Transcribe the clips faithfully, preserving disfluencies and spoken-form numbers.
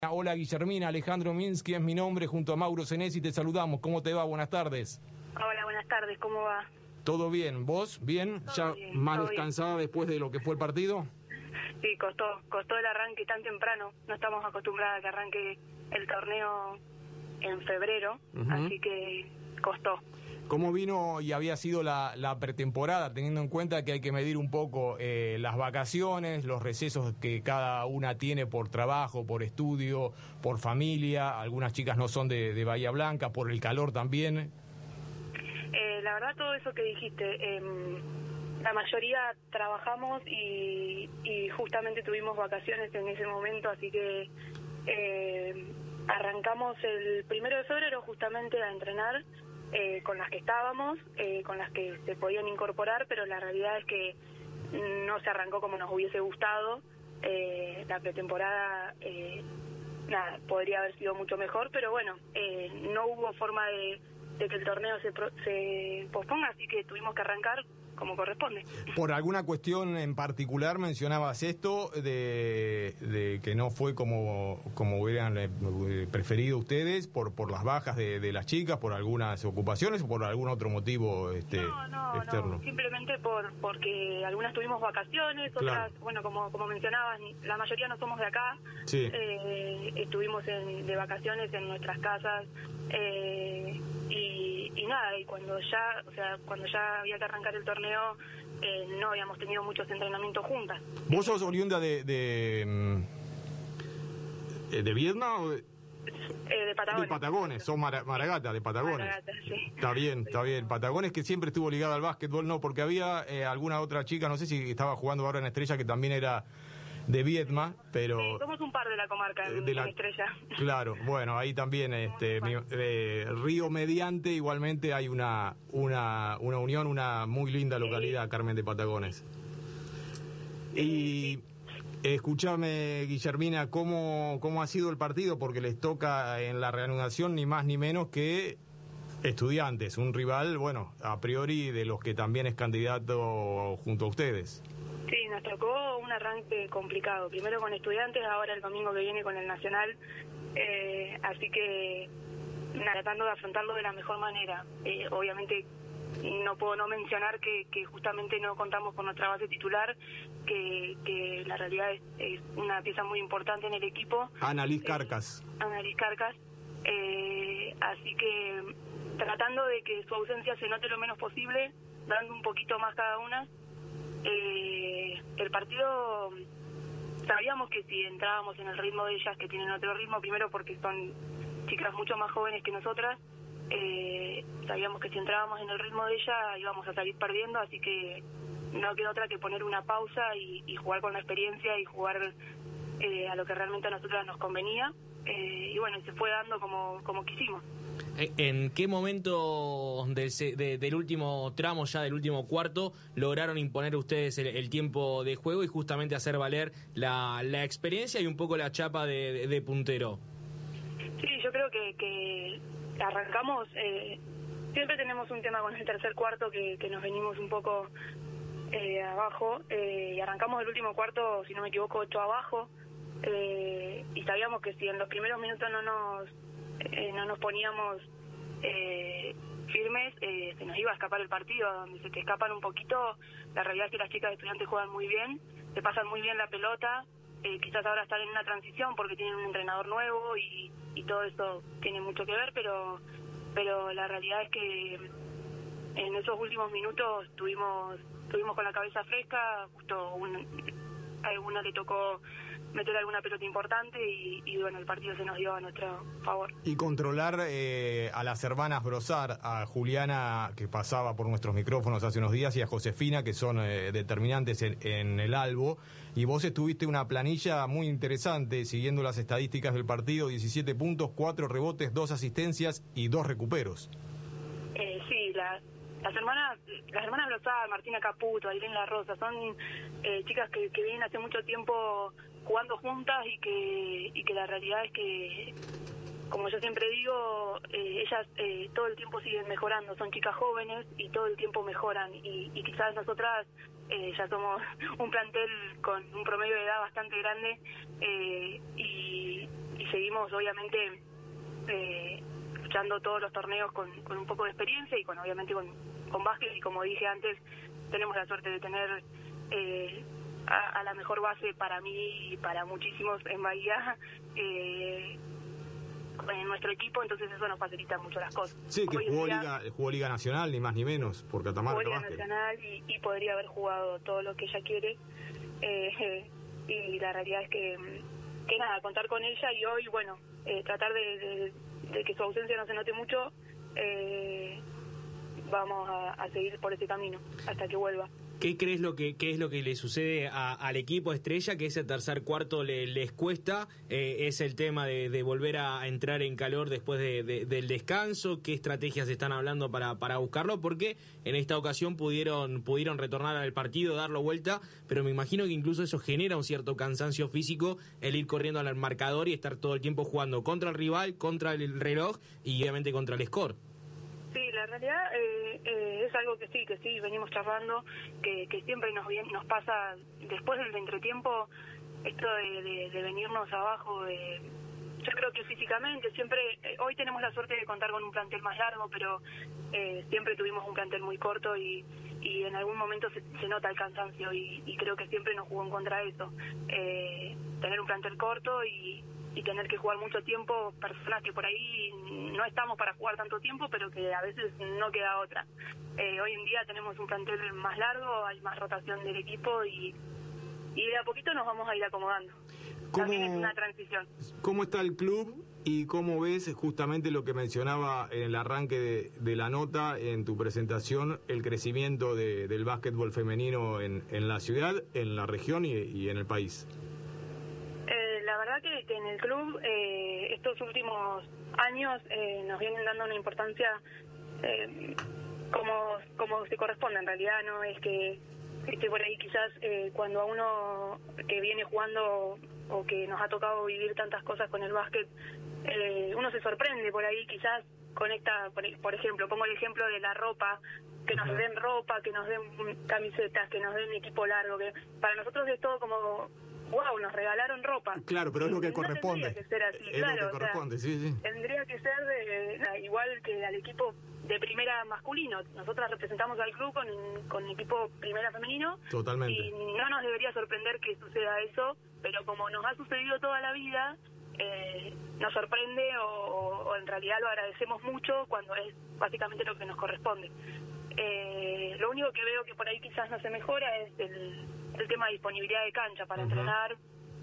Hola Guillermina, Alejandro Minsky es mi nombre, junto a Mauro Senesi te saludamos. ¿Cómo te va? Buenas tardes. Hola, buenas tardes, ¿cómo va? ¿Todo bien? ¿Vos? ¿Bien? Todo ¿Ya bien, más todo descansada bien. después de lo que fue el partido? Sí, costó, costó el arranque tan temprano. No estamos acostumbrados a que arranque el torneo en febrero, Uh-huh. así que costó. ¿Cómo vino y había sido la, la pretemporada, teniendo en cuenta que hay que medir un poco eh, las vacaciones, los recesos que cada una tiene por trabajo, por estudio, por familia? Algunas chicas no son de, de Bahía Blanca, por el calor también. Eh, la verdad, todo eso que dijiste, eh, la mayoría trabajamos y, y justamente tuvimos vacaciones en ese momento, así que eh, arrancamos el primero de febrero justamente a entrenar. Eh, con las que estábamos, eh, con las que se podían incorporar, pero la realidad es que no se arrancó como nos hubiese gustado. Eh, la pretemporada, eh, nada, podría haber sido mucho mejor, pero bueno, eh, no hubo forma de, de que el torneo se, pro, se posponga, así que tuvimos que arrancar como corresponde. ¿Por alguna cuestión en particular mencionabas esto de, de que no fue como, como hubieran eh, preferido ustedes, por por las bajas de, de las chicas, por algunas ocupaciones o por algún otro motivo este, no, no, externo? No, simplemente por porque algunas tuvimos vacaciones, otras, claro. bueno, como como mencionabas, la mayoría no somos de acá, sí. eh, estuvimos en, de vacaciones en nuestras casas, eh, y, y nada, y cuando ya, o sea, cuando ya había que arrancar el torneo, eh, no habíamos tenido muchos entrenamientos juntas. ¿Vos sos oriunda de de, de Viedma o de, eh, de Patagones? De Patagones, sos Mara, Maragata, de Patagones. Maragata, sí. Está bien, está bien. Patagones, que siempre estuvo ligada al básquetbol, no, porque había eh, alguna otra chica, no sé si estaba jugando ahora en Estrella, que también era de Viedma, pero... Sí, somos un par de la comarca, en, de la, en Estrella. Claro, bueno, ahí también, este mi, eh, Río Mediante, igualmente hay una, una, una unión, una muy linda localidad, Carmen de Patagones. Y... Escúchame, Guillermina, ¿cómo, ¿cómo ha sido el partido? Porque les toca en la reanudación ni más ni menos que Estudiantes, un rival, bueno, a priori de los que también es candidato junto a ustedes. Sí, nos tocó un arranque complicado, primero con Estudiantes, ahora el domingo que viene con el Nacional, eh, así que nada, tratando de afrontarlo de la mejor manera. Eh, obviamente no puedo no mencionar que, que justamente no contamos con nuestra base titular, que, que la realidad es, es una pieza muy importante en el equipo. Annalise Carcas. Eh, Annalise Carcas. Eh, así que tratando de que su ausencia se note lo menos posible, dando un poquito más cada una. Eh, el partido, sabíamos que si entrábamos en el ritmo de ellas, que tienen otro ritmo, primero porque son chicas mucho más jóvenes que nosotras, Eh, sabíamos que si entrábamos en el ritmo de ella íbamos a salir perdiendo, así que no quedó otra que poner una pausa y, y jugar con la experiencia y jugar eh, a lo que realmente a nosotras nos convenía, eh, y bueno, se fue dando como, como quisimos. ¿En qué momento del, de, del último tramo, ya del último cuarto, lograron imponer ustedes el, el tiempo de juego y justamente hacer valer la, la experiencia y un poco la chapa de, de, de puntero? Sí, yo creo que, que arrancamos, eh, siempre tenemos un tema con el tercer cuarto que, que nos venimos un poco eh, abajo, eh, y arrancamos el último cuarto, si no me equivoco, ocho abajo, eh, y sabíamos que si en los primeros minutos no nos eh, no nos poníamos eh, firmes, eh, se nos iba a escapar el partido. Donde se te escapan un poquito, la realidad es que las chicas de Estudiantes juegan muy bien, se pasan muy bien la pelota. Eh, quizás ahora están en una transición porque tienen un entrenador nuevo y, y todo eso tiene mucho que ver, pero pero la realidad es que en esos últimos minutos tuvimos tuvimos con la cabeza fresca, justo un, a alguna le tocó meter alguna pelota importante y, y bueno, el partido se nos dio a nuestro favor. Y controlar eh, a las hermanas Brosar, a Juliana, que pasaba por nuestros micrófonos hace unos días, y a Josefina, que son eh, determinantes en, en el Albo, y vos estuviste una planilla muy interesante siguiendo las estadísticas del partido: diecisiete puntos, cuatro rebotes, dos asistencias y dos recuperos. Eh, sí, las Las hermanas, las hermanas Brosar, Martina Caputo, Ailén La Rosa, son eh, chicas que, que vienen hace mucho tiempo jugando juntas y que y que la realidad es que, como yo siempre digo, eh, ellas eh, todo el tiempo siguen mejorando, son chicas jóvenes y todo el tiempo mejoran, y, y quizás nosotras eh, ya somos un plantel con un promedio de edad bastante grande, eh, y, y seguimos obviamente eh, luchando todos los torneos con, con un poco de experiencia y con obviamente con, con básquet, y como dije antes, tenemos la suerte de tener eh, a, a la mejor base para mí y para muchísimos en Bahía, eh, en nuestro equipo, entonces eso nos facilita mucho las cosas. Sí, que Hoy jugó día, Liga, jugó Liga Nacional, ni más ni menos, por Catamarca jugó Liga Básquet. Nacional y, y podría haber jugado todo lo que ella quiere. Eh, y la realidad es que, que nada, contar con ella y hoy, bueno, eh, tratar de, de, de que su ausencia no se note mucho, eh, vamos a, a seguir por ese camino hasta que vuelva. ¿Qué crees lo que qué es lo que le sucede a, al equipo Estrella, que ese tercer cuarto le, les cuesta? Eh, ¿Es el tema de, de volver a entrar en calor después de, de, del descanso? ¿Qué estrategias están hablando para, para buscarlo? Porque en esta ocasión pudieron pudieron retornar al partido, darlo vuelta, pero me imagino que incluso eso genera un cierto cansancio físico, el ir corriendo al marcador y estar todo el tiempo jugando contra el rival, contra el reloj y obviamente contra el score. Sí, la realidad eh, eh, es algo que sí, que sí, venimos charlando, que, que siempre nos bien, nos pasa después del entretiempo, esto de, de, de venirnos abajo, de, yo creo que físicamente, siempre, eh, hoy tenemos la suerte de contar con un plantel más largo, pero eh, siempre tuvimos un plantel muy corto y, y en algún momento se, se nota el cansancio y, y creo que siempre nos jugó en contra de eso, eh, tener un plantel corto y... y tener que jugar mucho tiempo, personas que por ahí no estamos para jugar tanto tiempo, pero que a veces no queda otra. Eh, hoy en día tenemos un plantel más largo, hay más rotación del equipo y, y de a poquito nos vamos a ir acomodando. También es una transición. ¿Cómo está el club y cómo ves justamente lo que mencionaba en el arranque de, de la nota, en tu presentación, el crecimiento de, del básquetbol femenino en, en la ciudad, en la región y, y en el país? La verdad que, que en el club eh, estos últimos años eh, nos vienen dando una importancia eh, como como se corresponde en realidad, no es que esté por ahí quizás eh, cuando a uno que viene jugando o que nos ha tocado vivir tantas cosas con el básquet, eh, uno se sorprende por ahí, quizás conecta, por, por ejemplo, pongo el ejemplo de la ropa, que nos den ropa, que nos den camisetas, que nos den equipo largo, que para nosotros es todo como... wow, nos regalaron ropa. Claro, pero es lo que no corresponde. Tendría que ser así, es claro. Lo que corresponde, o sea, sí, sí. Tendría que ser de, igual que al equipo de primera masculino. Nosotras representamos al club con, con equipo primera femenino. Totalmente. Y no nos debería sorprender que suceda eso, pero como nos ha sucedido toda la vida, eh, nos sorprende o, o en realidad lo agradecemos mucho cuando es básicamente lo que nos corresponde. Eh, lo único que veo que por ahí quizás no se mejora es el, el tema de disponibilidad de cancha para uh-huh. entrenar.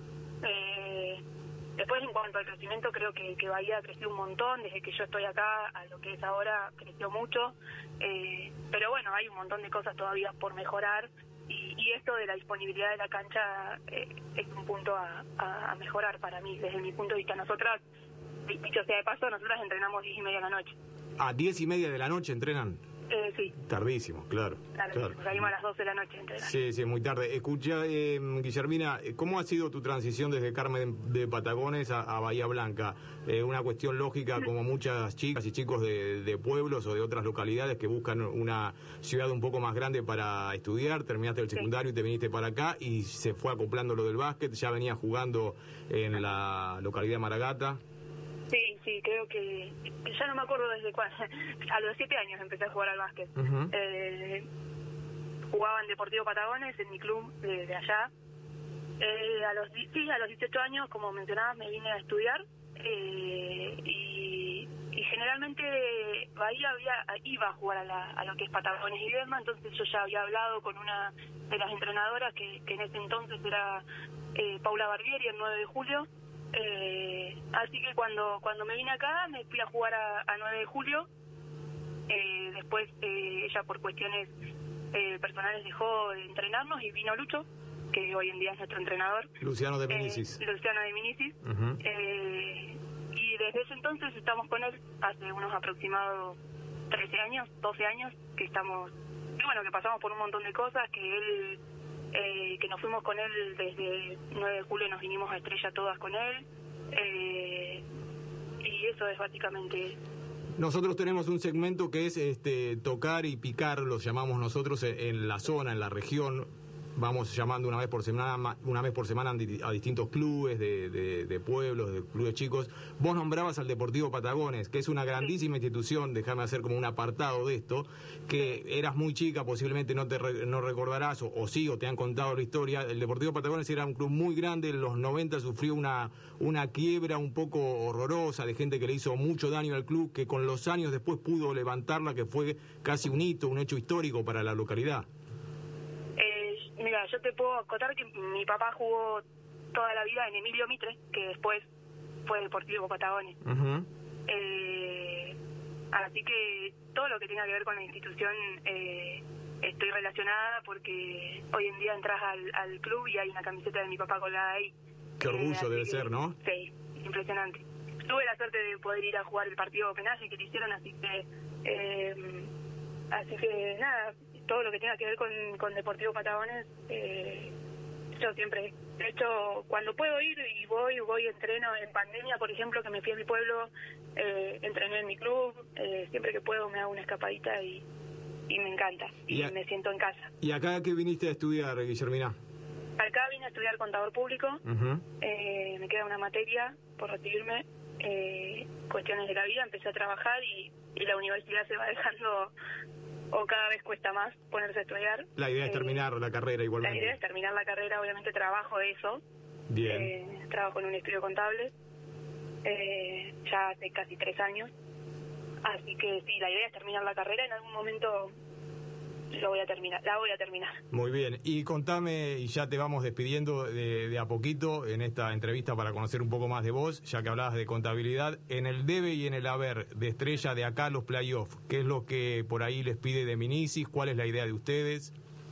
Eh, después, en cuanto al crecimiento, creo que, que Bahía creció un montón. Desde que yo estoy acá a lo que es ahora, creció mucho. Eh, pero bueno, hay un montón de cosas todavía por mejorar. Y, y esto de la disponibilidad de la cancha eh, es un punto a, a, a mejorar para mí, desde mi punto de vista. Nosotras, dicho sea de paso, nosotras entrenamos diez y media de la noche. ¿A diez y media de la noche entrenan? Eh, sí. Tardísimo, claro. Claro, claro. Salimos a las doce de la noche. Entrenar. Sí, sí, muy tarde. Escucha, eh, Guillermina, ¿cómo ha sido tu transición desde Carmen de Patagones a, a Bahía Blanca? Eh, una cuestión lógica, como muchas chicas y chicos de, de pueblos o de otras localidades que buscan una ciudad un poco más grande para estudiar. Terminaste el secundario sí. y te viniste para acá y se fue acoplando lo del básquet. Ya venías jugando en la localidad de Maragata. Sí, sí, creo que, ya no me acuerdo desde cuándo, a los siete años empecé a jugar al básquet. Uh-huh. Eh, jugaba en Deportivo Patagones, en mi club de, de allá. Eh, a los sí, a los dieciocho años, como mencionabas, me vine a estudiar eh, y, y generalmente Bahía había, iba a jugar a, la, a lo que es Patagones y Viedma, entonces yo ya había hablado con una de las entrenadoras que, que en ese entonces era eh, Paula Barbieri, el nueve de julio. Eh, así que cuando cuando me vine acá me fui a jugar a, a nueve de julio. Eh, después eh, ella por cuestiones eh, personales dejó de entrenarnos y vino Lucho, que hoy en día es nuestro entrenador. Luciano de Minicis. Eh, Luciano de Minicis. Uh-huh. eh, y desde ese entonces estamos con él hace unos aproximados trece años, doce años, que estamos, y bueno, que pasamos por un montón de cosas, que él... Eh, que nos fuimos con él desde nueve de julio, nos vinimos a Estrella todas con él, eh, y eso es básicamente... Nosotros tenemos un segmento que es este tocar y picar, los llamamos nosotros, en, en la zona, en la región. vamos llamando una vez por semana una vez por semana a distintos clubes de, de, de pueblos, de clubes chicos. Vos nombrabas al Deportivo Patagones, que es una grandísima institución, déjame hacer como un apartado de esto, que eras muy chica, posiblemente no te re, no recordarás, o, o sí, o te han contado la historia. El Deportivo Patagones era un club muy grande, en los noventa sufrió una, una quiebra un poco horrorosa de gente que le hizo mucho daño al club, que con los años después pudo levantarla, que fue casi un hito, un hecho histórico para la localidad. Mira, yo te puedo acotar que mi papá jugó toda la vida en Emilio Mitre, que después fue Deportivo Patagones. Uh-huh. eh, así que todo lo que tenga que ver con la institución eh, estoy relacionada, porque hoy en día entras al, al club y hay una camiseta de mi papá colgada ahí. Qué orgullo eh, debe que, ser, ¿no? Sí, impresionante. Tuve la suerte de poder ir a jugar el partido de homenaje que le hicieron, así que eh, así que nada, todo lo que tenga que ver con, con Deportivo Patagones, eh, yo siempre, de hecho, cuando puedo ir y voy, voy, entreno. En pandemia, por ejemplo, que me fui a mi pueblo, eh, entrené en mi club, eh, siempre que puedo me hago una escapadita y, y me encanta, y, y a, me siento en casa. ¿Y acá qué viniste a estudiar, Guillermina? Acá vine a estudiar contador público, uh-huh. eh, me queda una materia por recibirme, eh, cuestiones de la vida, empecé a trabajar y, y la universidad se va dejando, o cada vez cuesta más ponerse a estudiar. La idea es terminar eh, la carrera igualmente. La idea es terminar la carrera, obviamente trabajo de eso. Bien. Eh, trabajo en un estudio contable, eh, ya hace casi tres años. Así que sí, la idea es terminar la carrera, en algún momento lo voy a terminar, la voy a terminar. Muy bien, y contame, y ya te vamos despidiendo de, de a poquito en esta entrevista para conocer un poco más de vos, ya que hablabas de contabilidad, en el debe y en el haber de Estrella de acá los playoffs, ¿qué es lo que por ahí les pide de Minisis? ¿Cuál es la idea de ustedes?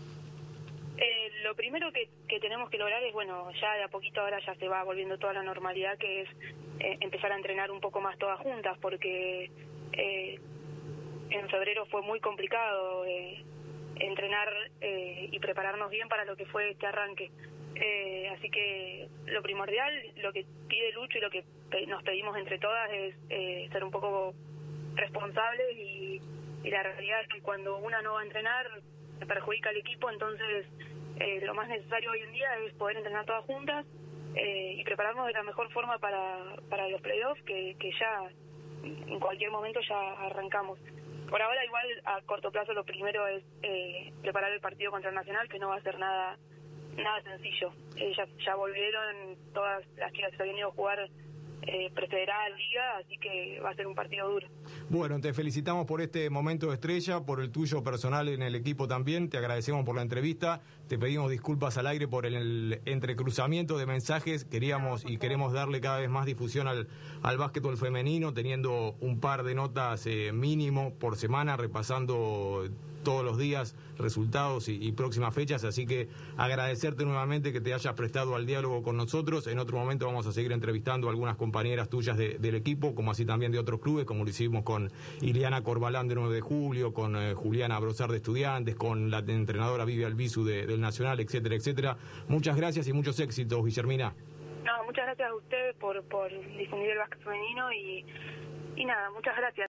Eh, lo primero que, que tenemos que lograr es, bueno, ya de a poquito ahora ya se va volviendo toda la normalidad, que es eh, empezar a entrenar un poco más todas juntas, porque eh, en febrero fue muy complicado eh, entrenar eh, y prepararnos bien para lo que fue este arranque. Eh, así que lo primordial, lo que pide Lucho y lo que pe- nos pedimos entre todas es eh, ser un poco responsables, y, y la realidad es que cuando una no va a entrenar se perjudica al equipo, entonces eh, lo más necesario hoy en día es poder entrenar todas juntas eh, y prepararnos de la mejor forma para, para los playoffs, que, que ya en cualquier momento ya arrancamos. Por ahora igual a corto plazo lo primero es eh, preparar el partido contra el Nacional, que no va a ser nada nada sencillo. Eh, ya, ya volvieron todas las chicas que se habían ido a jugar eh, prefederal, liga, así que va a ser un partido duro. Bueno, te felicitamos por este momento de Estrella, por el tuyo personal en el equipo también, te agradecemos por la entrevista, te pedimos disculpas al aire por el entrecruzamiento de mensajes, queríamos y queremos darle cada vez más difusión al, al básquetbol femenino, teniendo un par de notas eh, mínimo por semana, repasando todos los días resultados y, y próximas fechas, así que agradecerte nuevamente que te hayas prestado al diálogo con nosotros. En otro momento vamos a seguir entrevistando a algunas compañeras tuyas de, del equipo, como así también de otros clubes, como lo hicimos con Ileana Corbalán de nueve de julio, con eh, Juliana Brosar de Estudiantes, con la entrenadora Vivi Albizu de, del Nacional, etcétera, etcétera. Muchas gracias y muchos éxitos, Guillermina. No, muchas gracias a ustedes por, por difundir el básquet femenino y, y nada, muchas gracias.